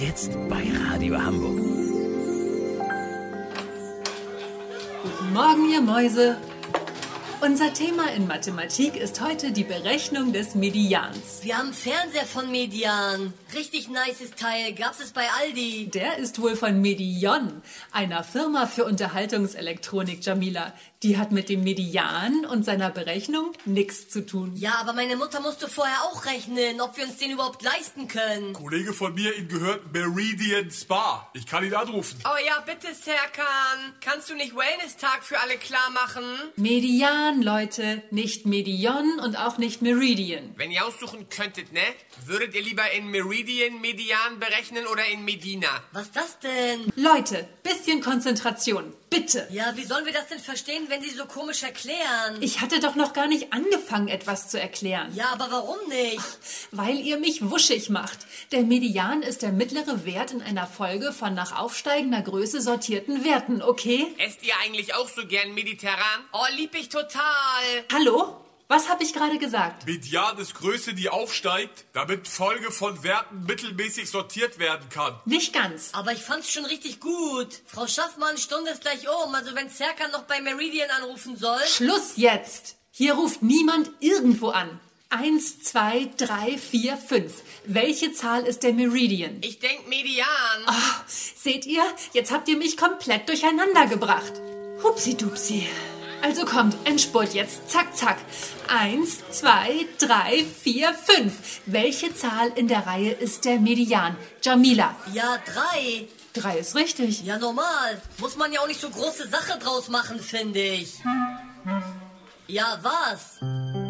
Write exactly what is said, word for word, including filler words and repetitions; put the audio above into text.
Jetzt bei Radio Hamburg. Guten Morgen, ihr Mäuse. Unser Thema in Mathematik ist heute die Berechnung des Medians. Wir haben einen Fernseher von Median. Richtig nices Teil. Gab's es bei Aldi. Der ist wohl von Medion, einer Firma für Unterhaltungselektronik, Jamila. Die hat mit dem Median und seiner Berechnung nichts zu tun. Ja, aber meine Mutter musste vorher auch rechnen, ob wir uns den überhaupt leisten können. Kollege von mir, ihm gehört Meridian Spa. Ich kann ihn anrufen. Oh ja, bitte, Serkan. Kannst du nicht Wellness-Tag für alle klar machen? Median, Leute, nicht Medion und auch nicht Meridian. Wenn ihr aussuchen könntet, ne? Würdet ihr lieber in Meridian Median berechnen oder in Medina? Was ist das denn? Leute, bisschen Konzentration, bitte. Ja, wie sollen wir das denn verstehen, wenn Sie so komisch erklären? Ich hatte doch noch gar nicht angefangen, etwas zu erklären. Ja, aber warum nicht? Weil ihr mich wuschig macht. Der Median ist der mittlere Wert in einer Folge von nach aufsteigender Größe sortierten Werten, okay? Esst ihr eigentlich auch so gern mediterran? Oh, lieb ich total. Hallo? Was habe ich gerade gesagt? Median ist Größe, die aufsteigt, damit Folge von Werten mittelmäßig sortiert werden kann. Nicht ganz. Aber ich fand's schon richtig gut. Frau Schaffmann, Stunde ist gleich um. Also wenn Serkan noch bei Meridian anrufen soll... Schluss jetzt! Hier ruft niemand irgendwo an. Eins, zwei, drei, vier, fünf. Welche Zahl ist der Meridian? Ich denk Median. Oh, seht ihr? Jetzt habt ihr mich komplett durcheinander gebracht. Hupsi-dupsi. Also kommt, Endspurt jetzt. Zack, zack. Eins, zwei, drei, vier, fünf. Welche Zahl in der Reihe ist der Median? Jamila. Ja, drei. Drei ist richtig. Ja, normal. Muss man ja auch nicht so große Sache draus machen, finde ich. Ja, was?